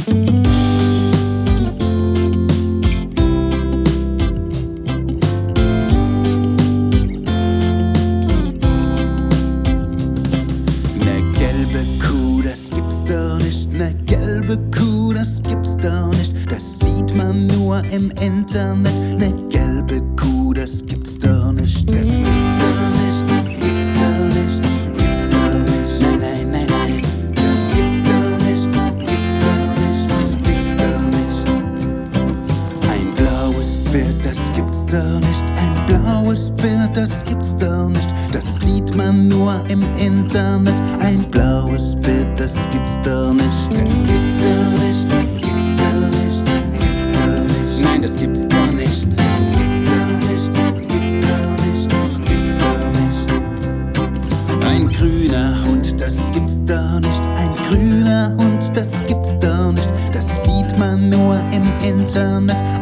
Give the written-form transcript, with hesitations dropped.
Ne gelbe Kuh, das gibt's doch nicht. Das sieht man nur im Internet. Ne gelbe Kuh, das gibt's doch nicht. Das gibt's doch nicht, gibt's doch nicht, gibt's doch nicht. Nein, nein, nein, nein. Das gibt's doch nicht, gibt's doch nicht, gibt's doch nicht. Ein blaues Pferd, das gibt's doch nicht. Ein blaues Pferd, das gibt's doch nicht. Das sieht man nur im Internet. Ein blaues Pferd, das gibt's doch nicht. Das gibt's doch nicht, gibt's doch nicht, gibt's doch nicht. Nein, das gibt's doch nicht. Das gibt's doch nicht, gibt's doch nicht, gibt's doch nicht. Ein grüner Hund, das gibt's doch nicht. Ein grüner Hund, das gibt's doch nicht. Das sieht man nur im Internet.